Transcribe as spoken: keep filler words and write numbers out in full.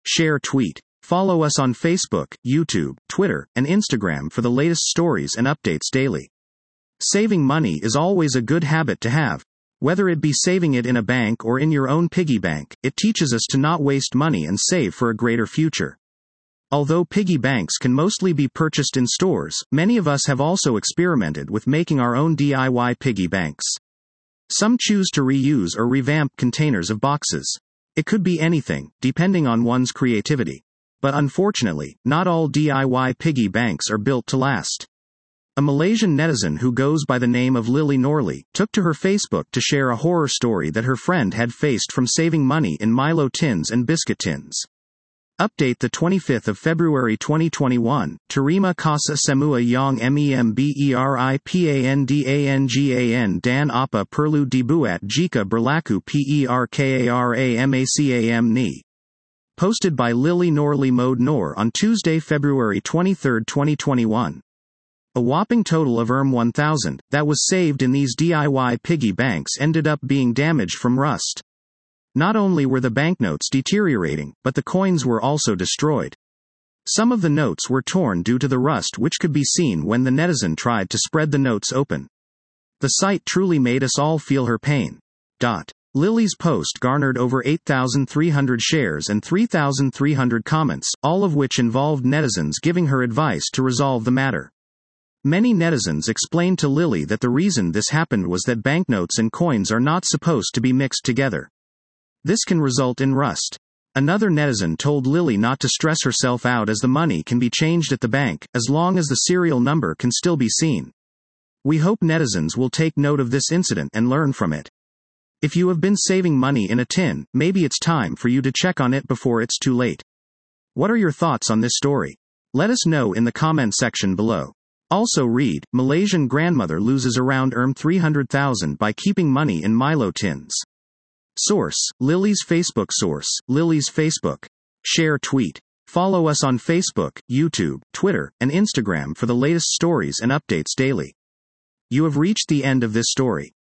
share, tweet. Follow us on Facebook, YouTube, Twitter, and Instagram for the latest stories and updates daily. Saving money is always a good habit to have. Whether it be saving it in a bank or in your own piggy bank, it teaches us to not waste money and save for a greater future. Although piggy banks can mostly be purchased in stores, many of us have also experimented with making our own D I Y piggy banks. Some choose to reuse or revamp containers of boxes. It could be anything, depending on one's creativity. But unfortunately, not all D I Y piggy banks are built to last. A Malaysian netizen who goes by the name of Lily Norley took to her Facebook to share a horror story that her friend had faced from saving money in Milo tins and biscuit tins. Update the twenty-fifth of February twenty twenty-one, Terima Casa Semua Yang Memberipandangan Dan Apa Perlu Dibuat Jika Berlaku Perkaram Ni. Posted by Lily Norley Mode Nor on Tuesday, February twenty-third, twenty twenty-one. A whopping total of one thousand that was saved in these D I Y piggy banks ended up being damaged from rust. Not only were the banknotes deteriorating, but the coins were also destroyed. Some of the notes were torn due to the rust, which could be seen when the netizen tried to spread the notes open. The sight truly made us all feel her pain. Dot. Lily's post garnered over eight thousand three hundred shares and three thousand three hundred comments, all of which involved netizens giving her advice to resolve the matter. Many netizens explained to Lily that the reason this happened was that banknotes and coins are not supposed to be mixed together. This can result in rust. Another netizen told Lily not to stress herself out as the money can be changed at the bank, as long as the serial number can still be seen. We hope netizens will take note of this incident and learn from it. If you have been saving money in a tin, maybe it's time for you to check on it before it's too late. What are your thoughts on this story? Let us know in the comment section below. Also read, Malaysian grandmother loses around three hundred thousand by keeping money in Milo tins. Source, Lily's Facebook. Source, Lily's Facebook. Share, tweet. Follow us on Facebook, YouTube, Twitter, and Instagram for the latest stories and updates daily. You have reached the end of this story.